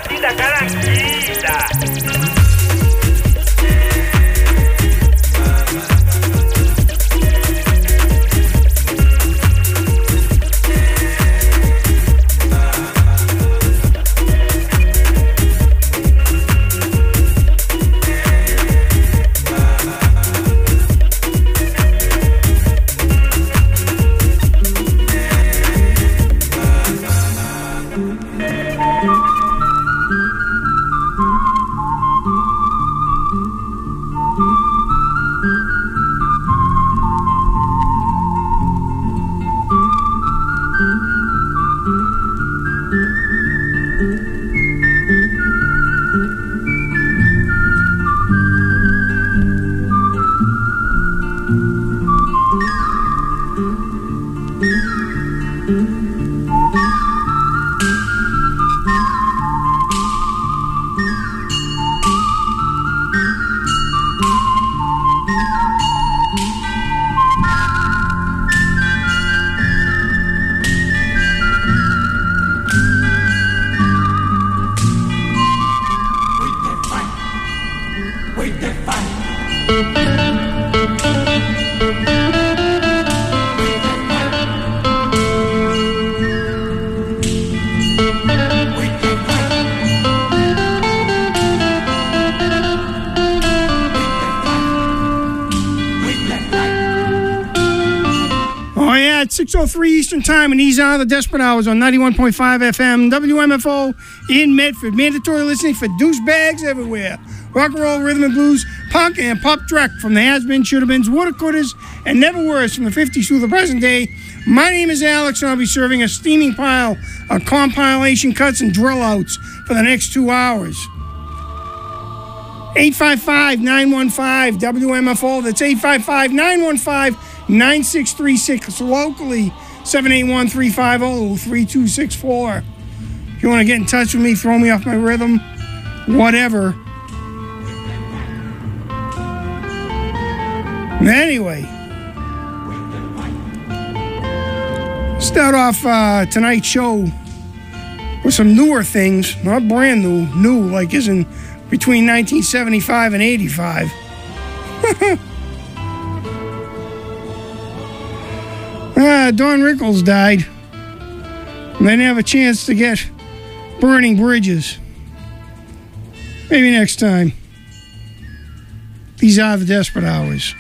Caranquita, caranquita. Oh, yeah, it's 6:03 Eastern Time, and these are the Desperate Hours on 91.5 FM, WMFO in Medford. Mandatory listening for douchebags everywhere. Rock and roll, rhythm and blues, punk, and pop dreck from the has-been, should-have-beens, water-cutters, and never worse from the 50s through the present day. My name is Alex, and I'll be serving a steaming pile of compilation cuts and drill-outs for the next 2 hours. 855-915-WMFO. That's 855-915-9636. Locally, 781-350-3264. If you want to get in touch with me, throw me off my rhythm, whatever. Anyway, start off tonight's show with some newer things. Not brand new. New, like isn't between 1975 and 85. Don Rickles died. And they didn't have a chance to get Burning Bridges. Maybe next time. These are the Desperate Hours.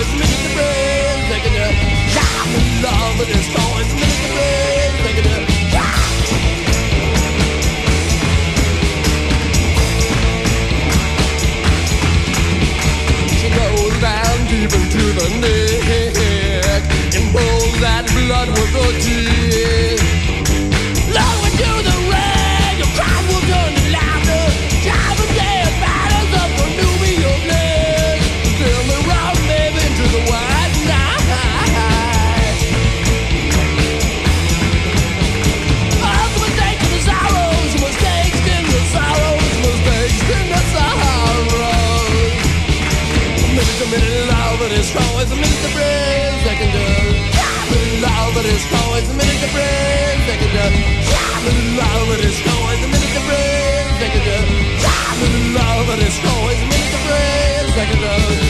is Mr. Brain, taking the time and love and it's always Mr. Brain, taking the she goes down deep into the neck and pulls that blood with her teeth. Lower to the red, your crime will turn to laughter. Time of day, battles up for Nubia bliss. Fill me round, baby, into the white night. All the mistakes and the sorrows, mistakes in the sorrows, mistakes in the sorrows. A minute love, but it's always a minute to breathe. Second love, but it's always a minute to breathe. Second love, but it's always a minute to breathe. Second love, but it's always a minute to breathe. Second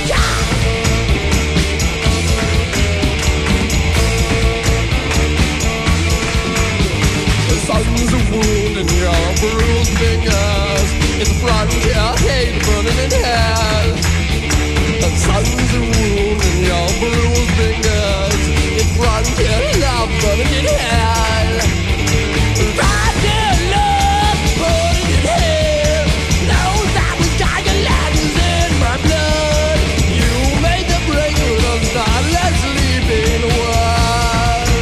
the sun's a wound in your bruised fingers. It's a frontier hate burning in hell. The sun's a wound in your bruised fingers. It's frontier love burning in hell. Frontier love burning in hell. Knows I was dying legends in my blood. You made the break with a starless sleeping world.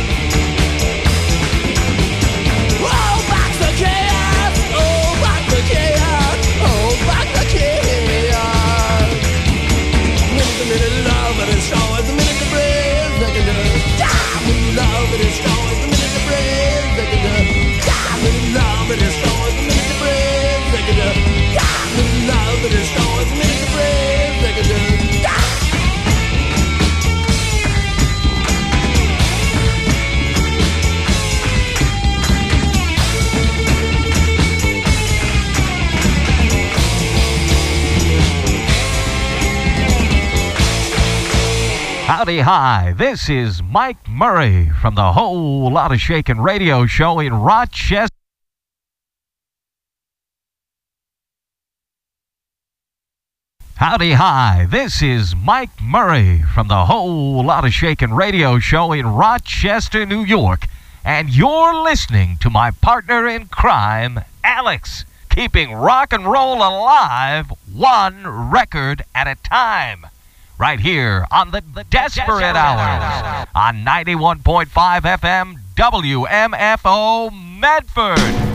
Oh, back the chaos. Oh, back the chaos. Oh, back the chaos. Minute love, but it's always a minute to breathe. Second love, but it's always a minute to breathe. Second love, but it's always a minute to breathe. Second love, but it's always a minute to breathe. Second Howdy hi, this is Mike Murray from the Whole Lotta Shakin' radio show in Rochester. Howdy hi, this is Mike Murray from the Whole Lotta Shakin' radio show in Rochester, New York. And you're listening to my partner in crime, Alex, keeping rock and roll alive one record at a time. Right here on the Desperate Hours on 91.5 FM WMFO Medford.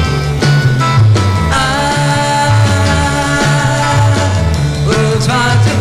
Try to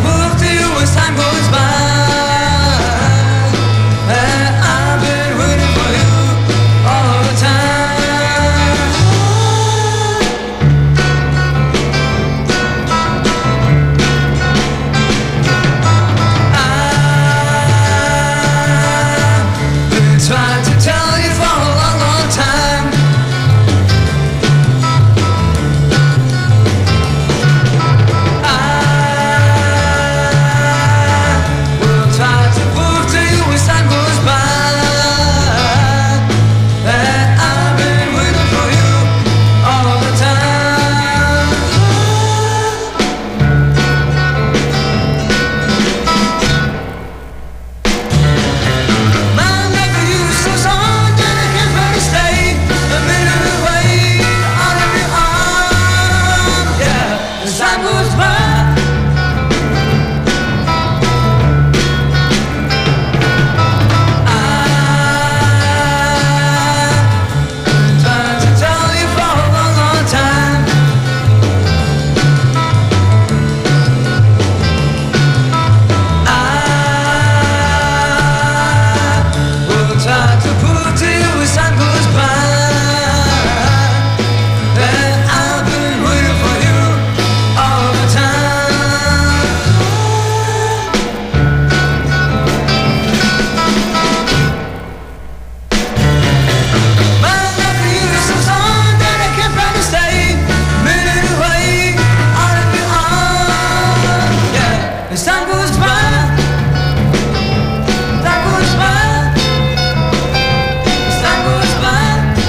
goes by. That goes by. That goes by.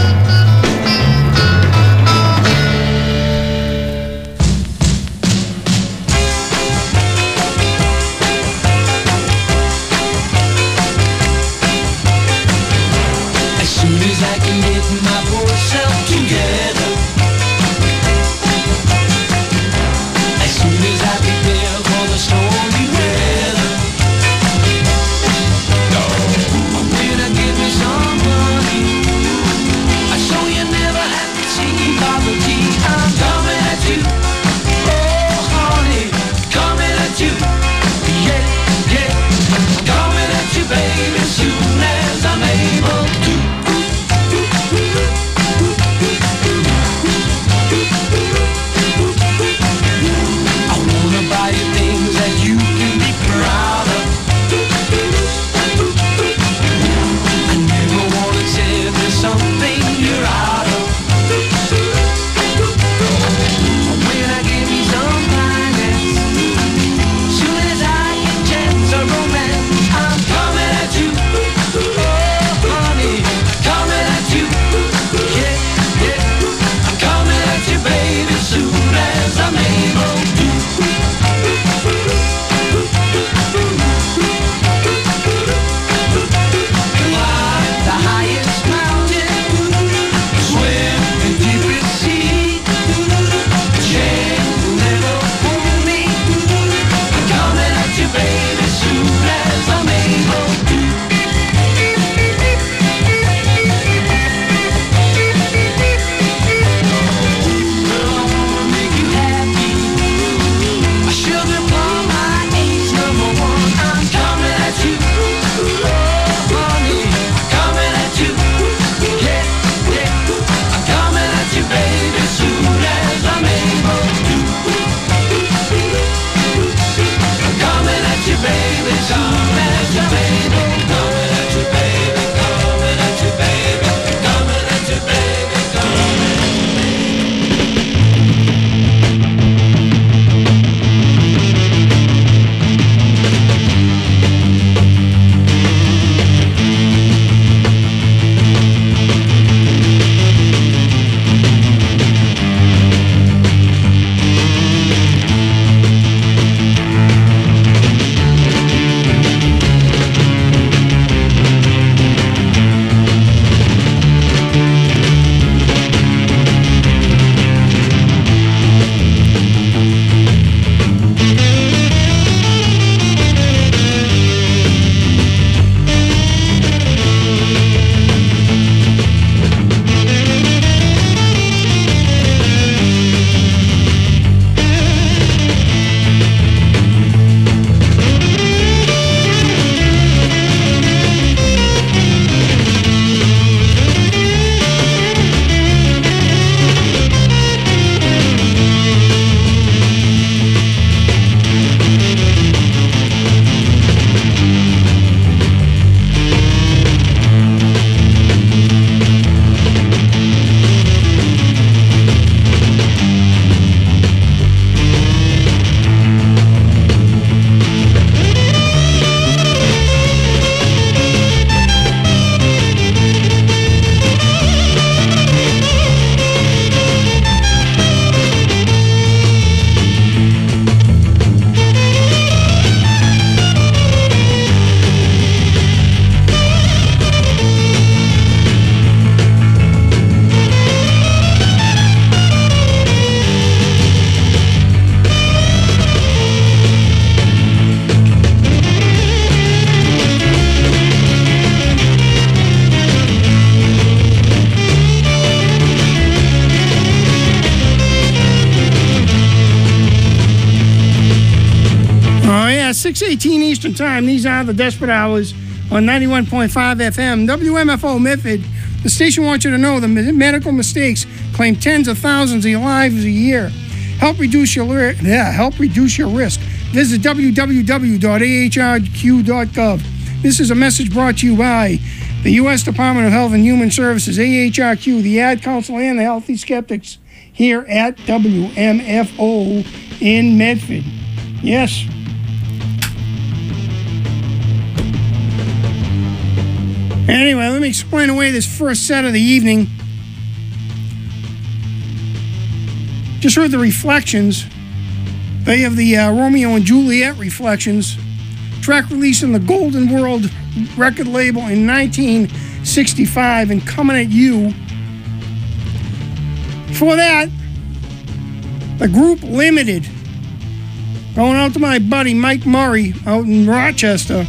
As soon as I can get my poor self together, as soon as I prepare for the stormy weather, when I give me some money, I show you never have to see poverty. I'm coming at you, oh honey, coming at you, yeah, yeah, I'm coming at you, baby, as soon as I'm able to. I wanna buy you things that you can be proud of. I never wanna say there's something you're out of. When I give you some finance, soon as I get chance of romance, I'm coming at you, oh honey, coming at you, yeah, yeah, I'm coming at you, baby, soon as I'm able to. Climb the highest mountain, swim the deepest sea, change will never fool me. I'm coming at you, baby, soon as I'm able to. Girl, I wanna make you happy. A sugar plum, my age number one. I'm coming at you, oh honey, coming at you, yeah, yeah, I'm coming at you, baby, soon as I'm able to. I'm coming at you, baby, soon as I'm able. Coming at you, baby, coming at you, baby, coming at you, baby, coming. at 6:18 Eastern Time. These are the Desperate Hours on 91.5 FM. WMFO Medford. The station wants you to know the medical mistakes claim tens of thousands of lives a year. Help reduce your risk. Visit www.ahrq.gov. This is a message brought to you by the U.S. Department of Health and Human Services, AHRQ, the Ad Council, and the Healthy Skeptics here at WMFO in Medford. Yes. Anyway, let me explain away this first set of the evening. Just heard the Reflections. They have the Romeo and Juliet Reflections. Track released on the Golden World record label in 1965 and Coming at You. Before that, the group Limited. Going out to my buddy Mike Murray out in Rochester.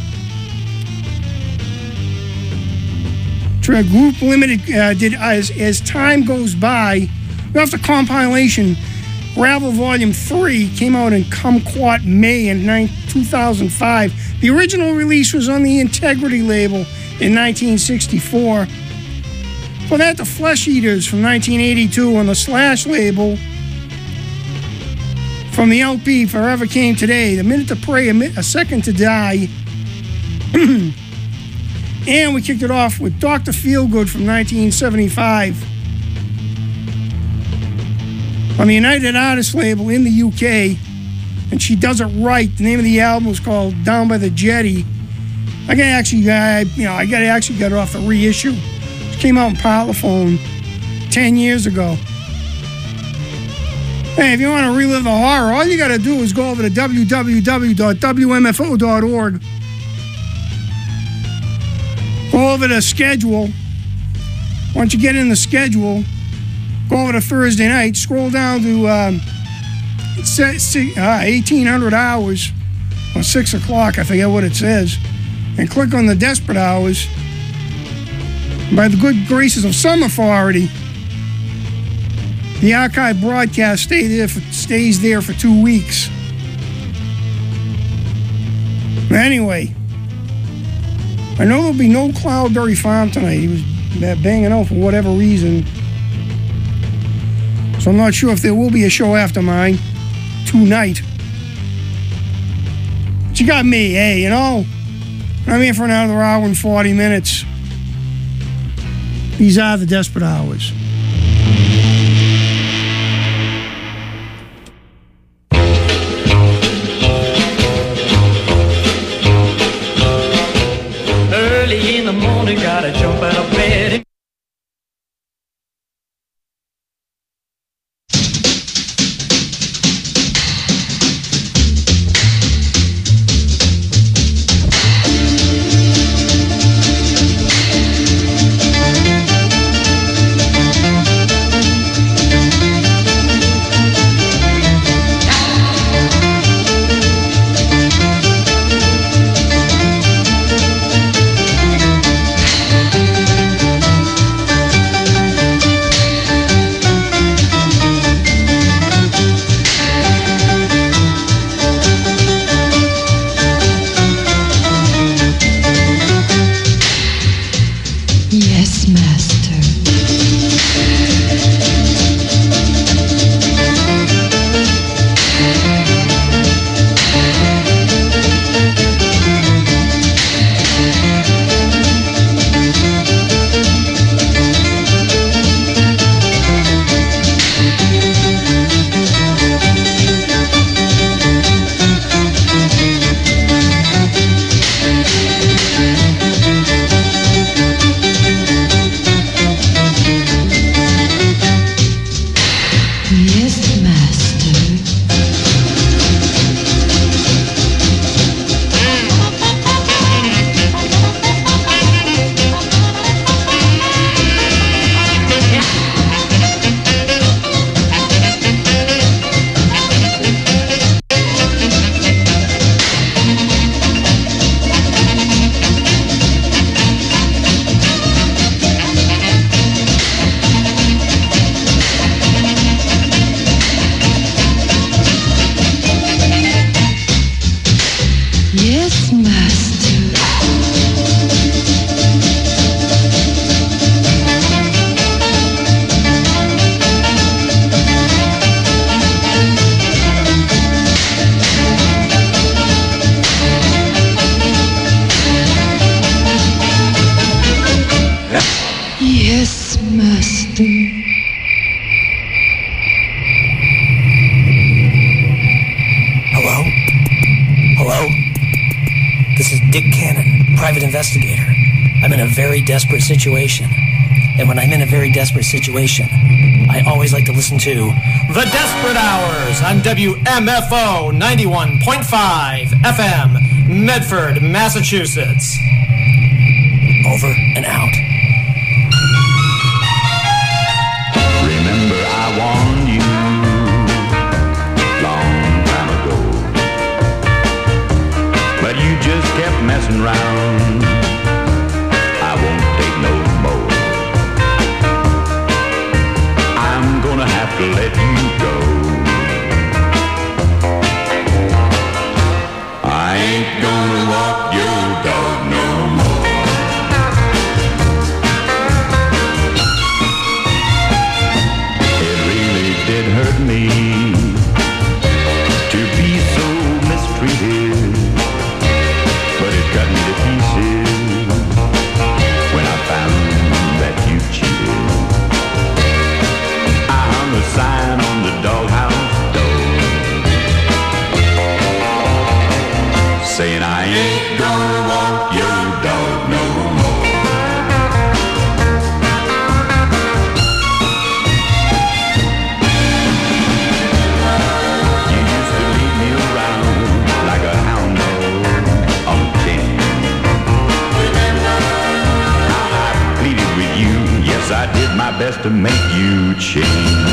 Group Limited did As Time Goes By. Off the compilation, Gravel Volume 3 came out in Kumquat, May in 2005. The original release was on the Integrity label in 1964. For that, the Flesh Eaters from 1982 on the Slash label. From the LP Forever Came Today, A Minute to Pray, A Second to Die. And we kicked it off with Dr. Feelgood from 1975. On the United Artists label in the UK, and She Does It Right. The name of the album was called Down by the Jetty. I actually got it off the reissue. It came out in Parlophone 10 years ago. Hey, if you want to relive the horror, all you got to do is go over to www.wmfo.org. Go over the schedule. Once you get in the schedule, go over to Thursday night, scroll down to 1800 hours, or 6 o'clock, I forget what it says, and click on the Desperate Hours. By the good graces of some authority, the archive broadcast stays there for 2 weeks. Anyway, I know there'll be no Cloudberry Farm tonight. He was banging out for whatever reason. So I'm not sure if there will be a show after mine tonight. But you got me, hey, you know? I'm here for another hour and 40 minutes. These are the Desperate Hours. Early in the morning, gotta jump out of bed. Dick Cannon, private investigator. I'm in a very desperate situation. And when I'm in a very desperate situation, I always like to listen to The Desperate Hours on WMFO 91.5 FM, Medford, Massachusetts. Over and out. Remember, I warned you long time ago, but you just kept messing around. I won't take no more. I'm gonna have to let you go. I ain't gonna walk your dog no more. It hurt me to be so mistreated, but it cut me to pieces when I found that you cheated. I hung a sign on the doghouse door saying I ain't gonna walk your dog no more. I did my best to make you change.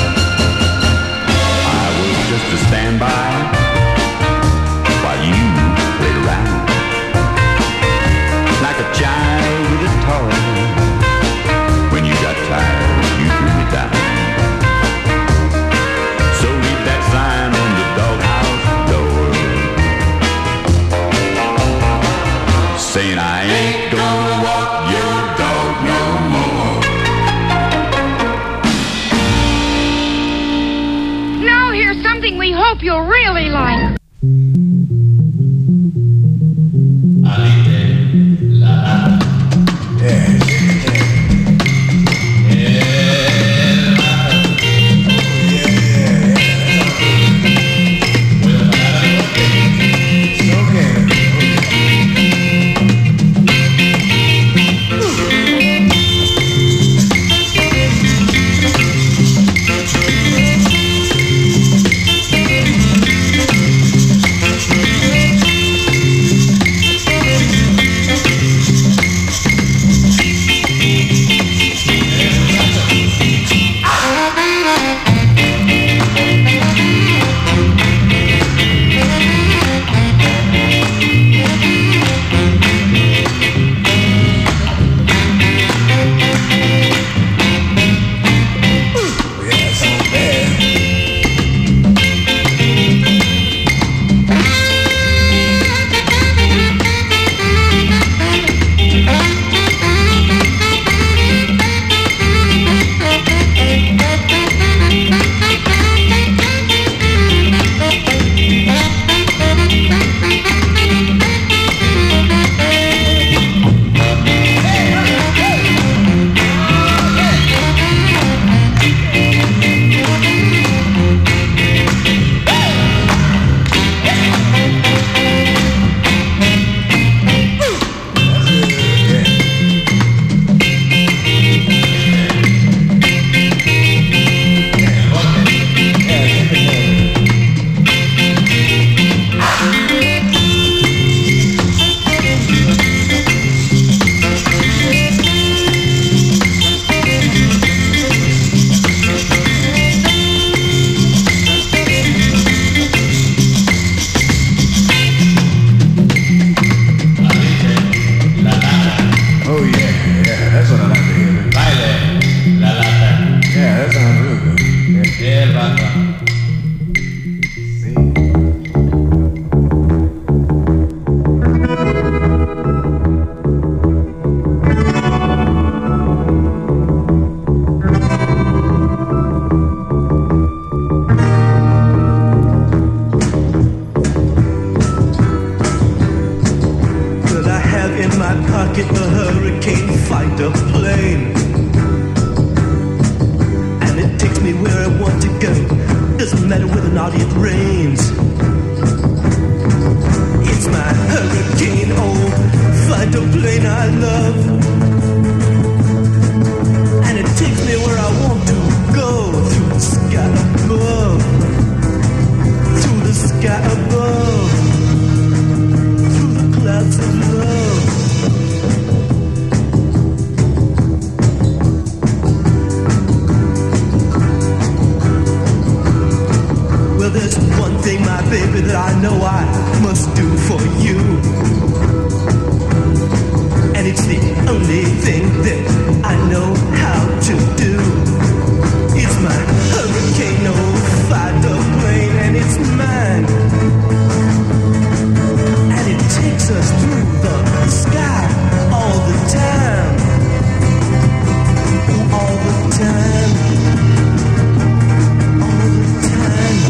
I was just to stand by while you played around like a child with a toy. When you got tired, you threw me down. So read that sign on the doghouse door saying I ain't gonna walk your dog no more. Here's something we hope you'll really like. pocket a hurricane fighter plane, and it takes me where I want to go. Doesn't matter whether or not it rains. It's my hurricane. love. And it takes me where I want to go, through the sky above, through the sky above, through the clouds of love. Well, there's one thing, my baby, that I know I must do for you. And it's the only thing that I know how to do. It's my hurricane, no fighter plane, and it's mine. And it takes us through the sky all the time. All the time. All the time.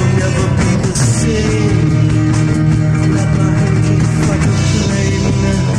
Like my hurricane fighter plane.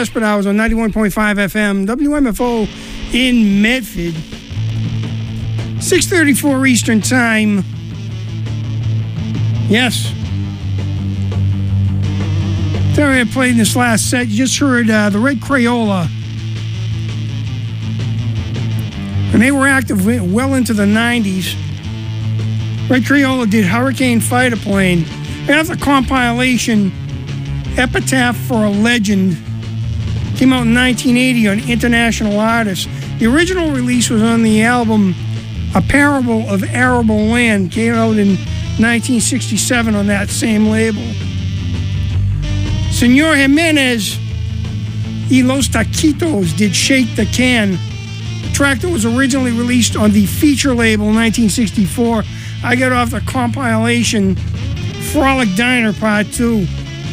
Desperate Hours on 91.5 FM, WMFO in Medford. 6:34 Eastern Time. Yes. Sorry I played this last set. You just heard the Red Crayola. And they were active well into the 90s. Red Crayola did Hurricane Fighter Plane. They have the compilation Epitaph for a Legend. Came out in 1980 on International Artists. The original release was on the album A Parable of Arable Land. Came out in 1967 on that same label. Senor Jimenez y Los Taquitos did Shake the Can. The track that was originally released on the feature label in 1964. I got off the compilation Frolic Diner Part 2.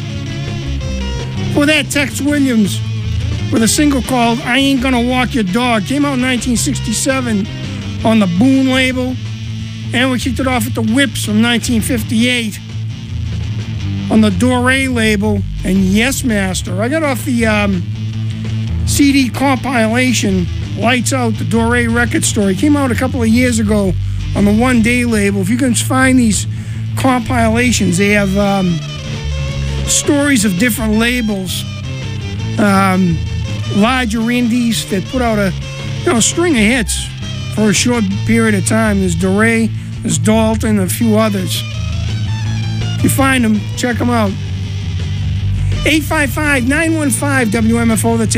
For that, Tex Williams with a single called I Ain't Gonna Walk Your Dog. Came out in 1967 on the Boone label. And we kicked it off with the Whips from 1958 on the Doré label and Yes Master. I got off the CD compilation Lights Out, the Doré record store. It came out a couple of years ago on the One Day label. If you can find these compilations, they have stories of different labels, larger indies that put out a string of hits for a short period of time. There's Doré, there's Dalton, and a few others. If you find them, check them out. 855-915-WMFO. That's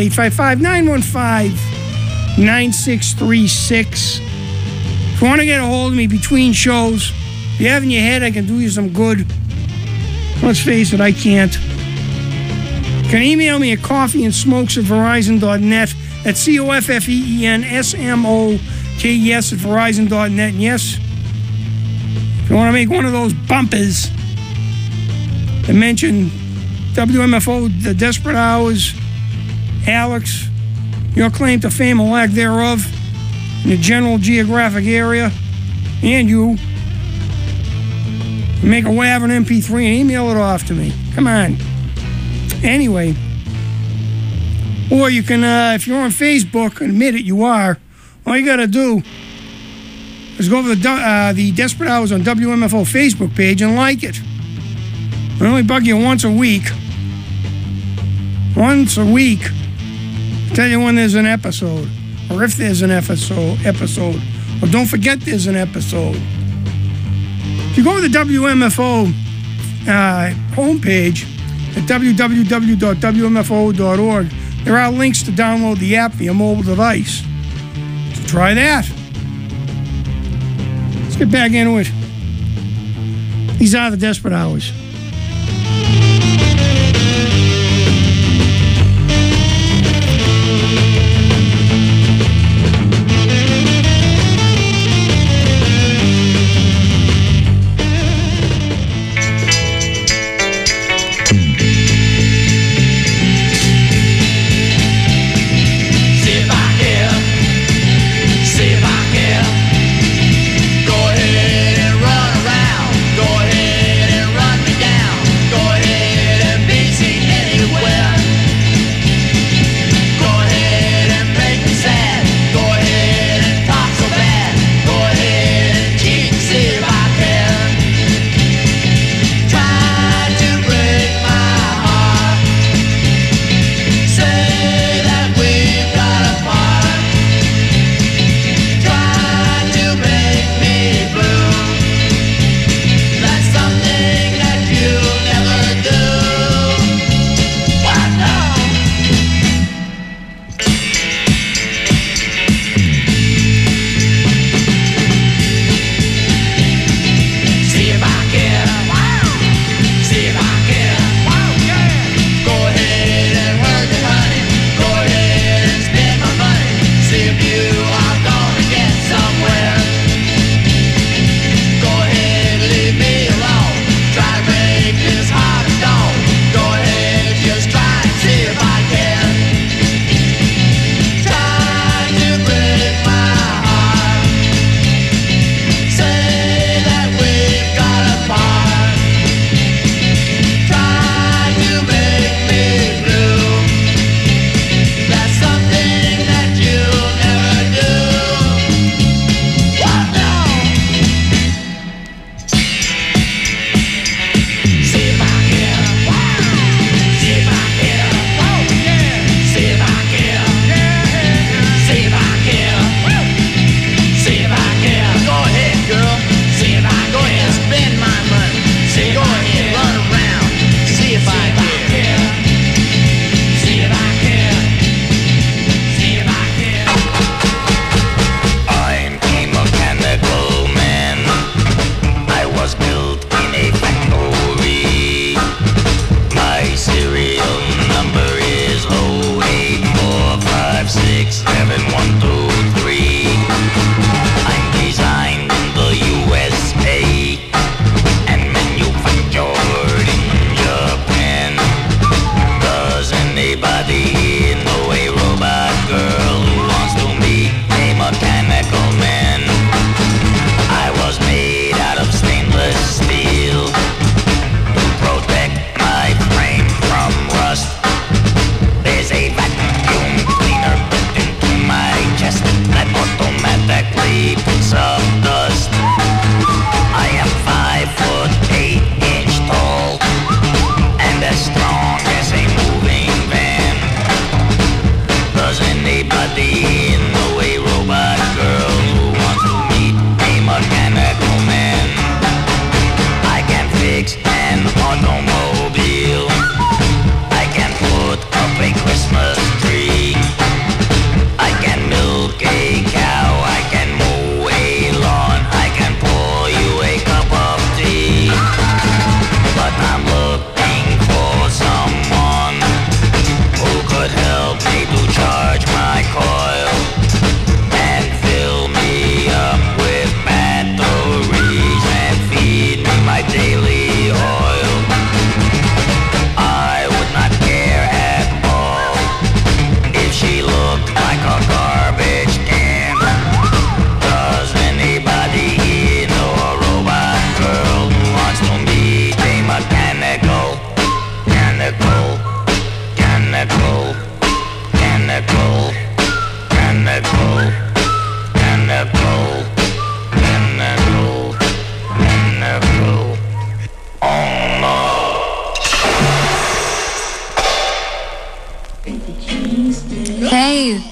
855-915-9636. If you want to get a hold of me between shows, if you have in your head I can do you some good, let's face it, I can't. You can email me at coffeeandsmokes@verizon.net. That's COFFEENSMOKES at verizon.net. And yes, if you want to make one of those bumpers that mention WMFO, The Desperate Hours, Alex, your claim to fame or lack thereof in the general geographic area, and you make a WAV and MP3 and email it off to me. Come on. Anyway, or you can, if you're on Facebook, admit it, you are. All you got to do is go over the Desperate Hours on WMFO Facebook page and like it. I only bug you once a week. Once a week. Tell you when there's an episode, or if there's an episode. Or don't forget there's an episode. If you go to the WMFO homepage at www.wmfo.org, there are links to download the app for your mobile device. So try that. Let's get back into it. These are the Desperate Hours. Go ahead and run around. Go ahead and run me down.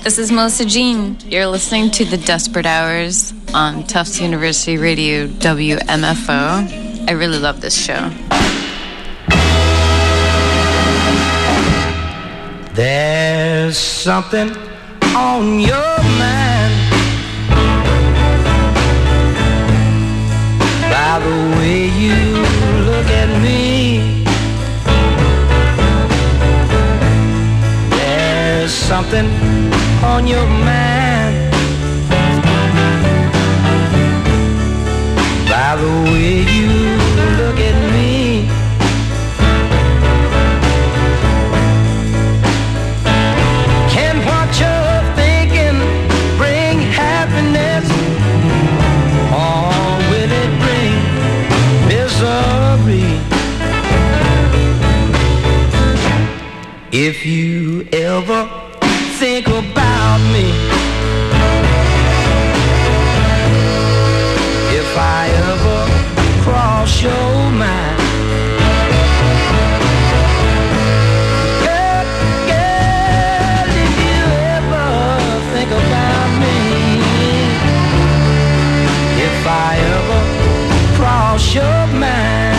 This is Melissa Jean. You're listening to The Desperate Hours on Tufts University Radio WMFO. I really love this show. There's something on your mind by the way you look at me. There's something on your mind by the way you look at me. Can what you're thinking bring happiness, or will it bring misery? If you ever think about me, if I ever cross your mind, girl, if you ever think about me, if I ever cross your mind,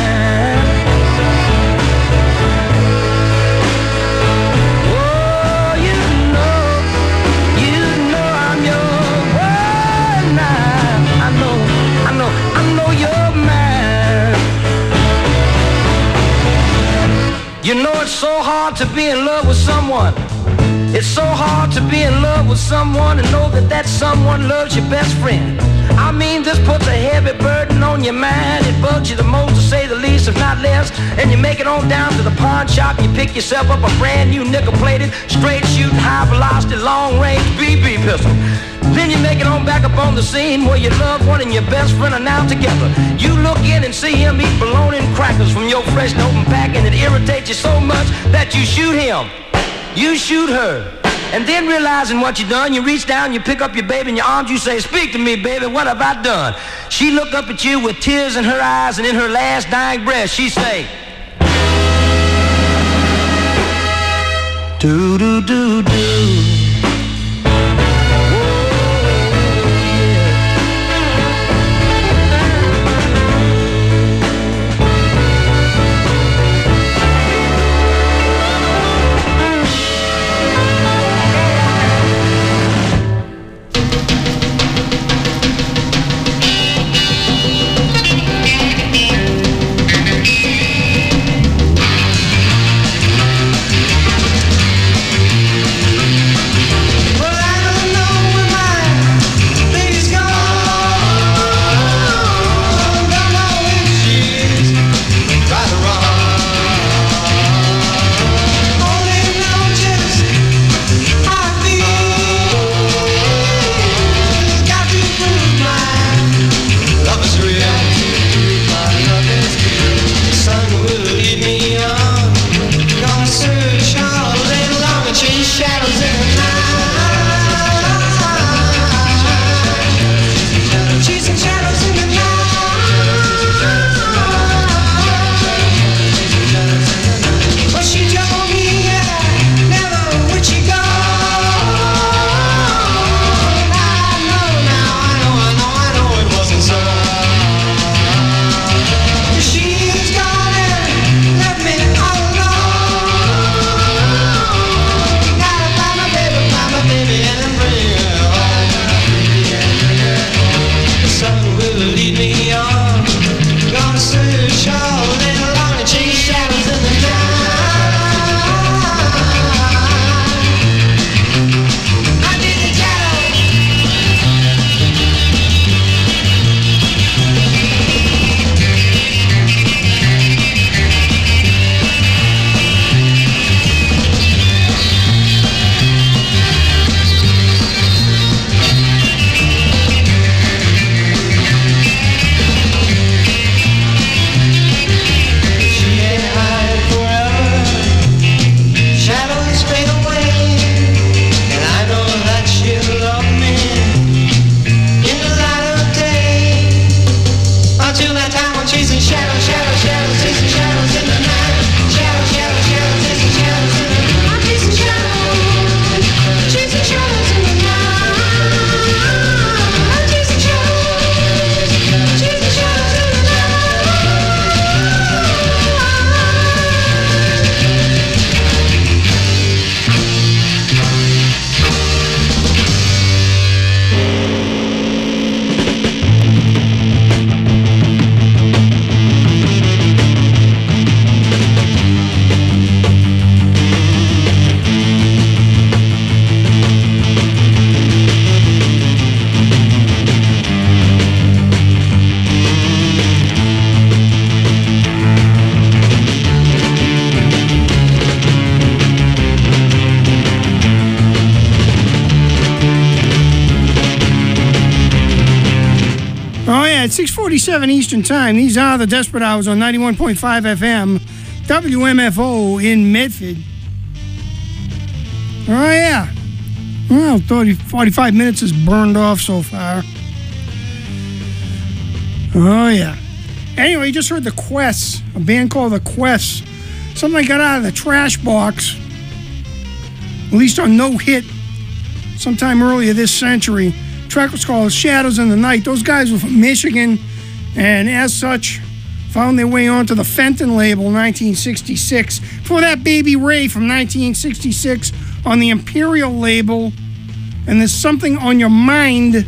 you know it's so hard to be in love with someone. It's so hard to be in love with someone and know that that someone loves your best friend. I mean, this puts a heavy burden on your mind. It bugs you the most, to say the least, if not less. And you make it on down to the pawn shop and you pick yourself up a brand new nickel-plated, straight shooting, high velocity, long range BB pistol. Then you make it on back up on the scene where your loved one and your best friend are now together. You look in and see him eat bologna and crackers from your fresh and open pack, and it irritates you so much that you shoot him. You shoot her. And then realizing what you done, you reach down, you pick up your baby in your arms, you say, "Speak to me, baby, what have I done?" She look up at you with tears in her eyes, and in her last dying breath, she say, "Do-do-do-do." yeah, it's 6:47 Eastern Time. These are the Desperate Hours on 91.5 FM, WMFO in Medford. Oh, yeah. Well, 45 minutes is burned off so far. Oh, yeah. Anyway, you just heard The Quests, a band called The Quests. Something I got out of the trash box, released on No Hit sometime earlier this century. The track was called Shadows in the Night. Those guys were from Michigan, and as such, found their way onto the Fenton label in 1966. Before that, Baby Ray from 1966 on the Imperial label. And There's Something on Your Mind.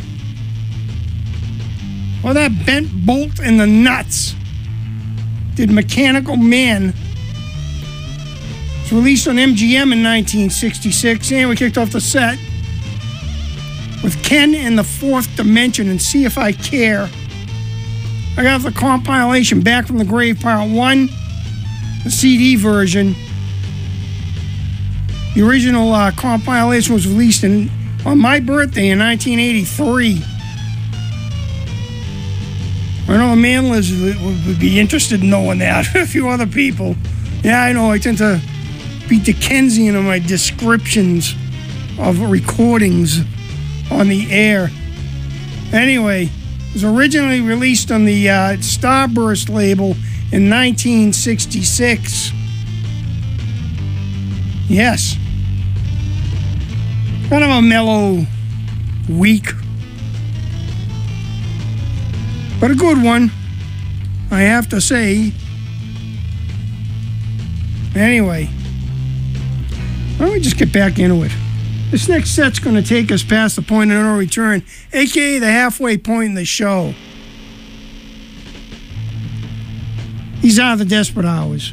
Well, that Bent Bolt and the Nuts did Mechanical Man. It's released on MGM in 1966, and we kicked off the set with Ken and the Fourth Dimension and See If I Care. I got the compilation Back from the Grave Part 1, the CD version. The original compilation was released on my birthday in 1983. I know the Manlers would be interested in knowing that. A few other people. Yeah, I know. I tend to be Dickensian in my descriptions of recordings on the air. Anyway, it was originally released on the Starburst label in 1966. Yes. Kind of a mellow week. But a good one, I have to say. Anyway, why don't we just get back into it? This next set's going to take us past the point of no return, a.k.a. the halfway point in the show. These are the Desperate Hours.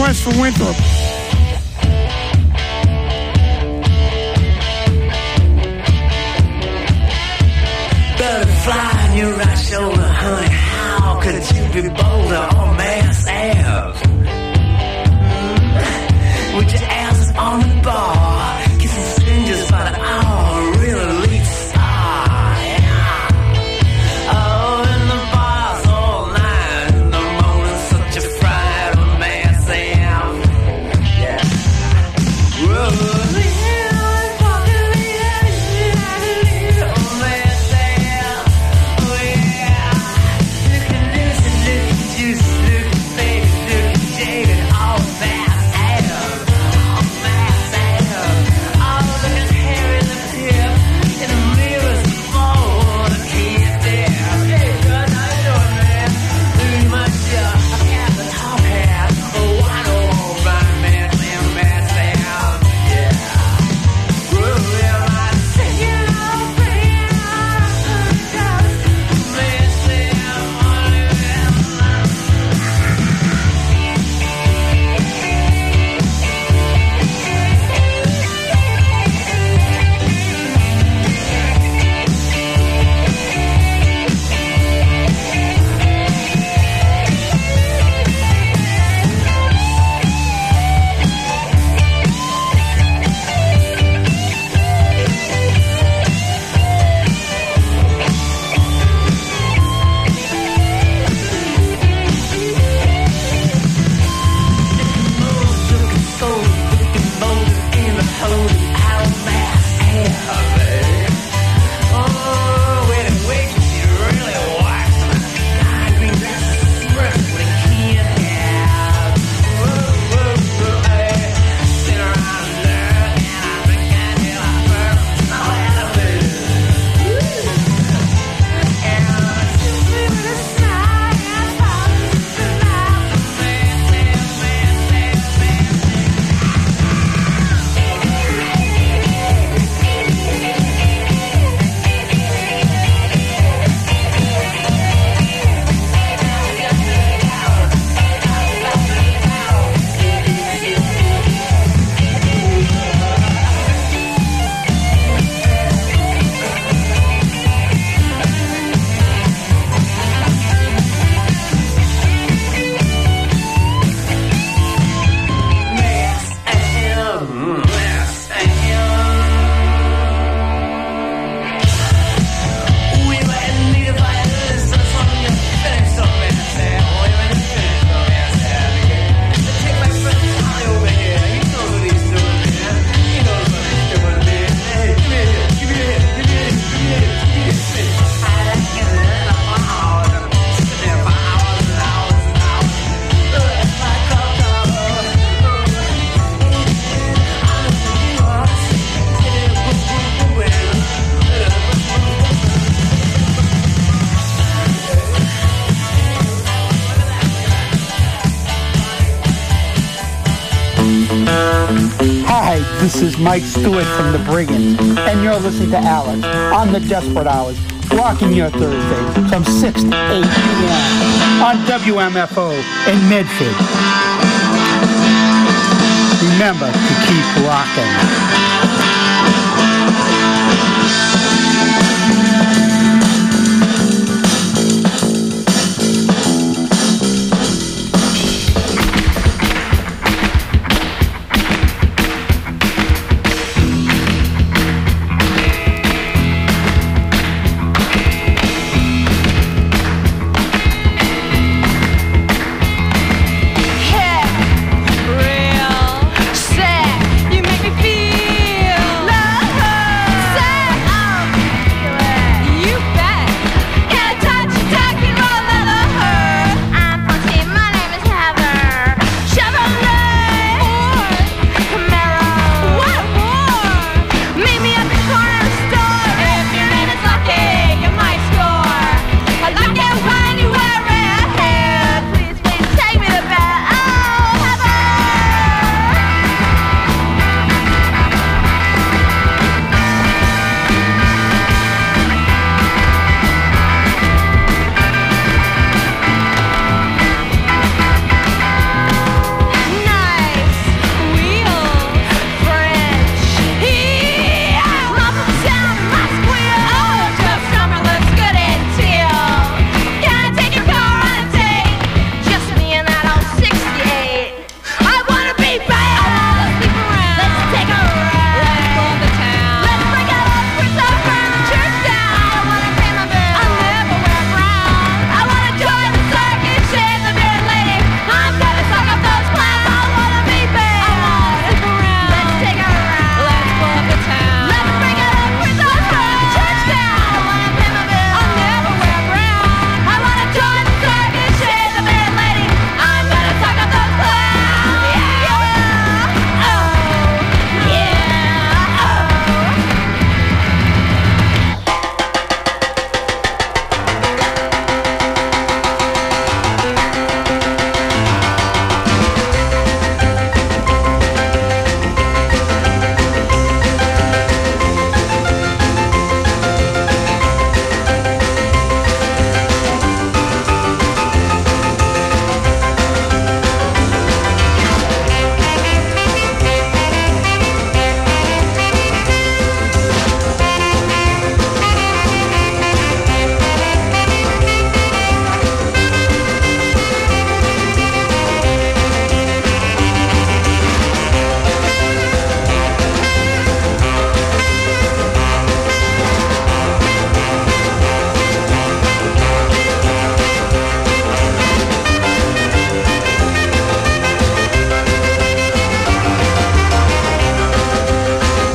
request for Winthrop. Butterfly on your right shoulder, honey. How could you be bolder or massive? With your ass on the bar, kissing strangers by the hour, really lead star, yeah. Oh, in the bars all night, in the morning, such a fright of massive, yeah. Whoa. Hi, this is Mike Stewart from The Brigands, and you're listening to Alex on The Desperate Hours, rocking your Thursday from 6 to 8 p.m. on WMFO in Medford. Remember to keep rocking.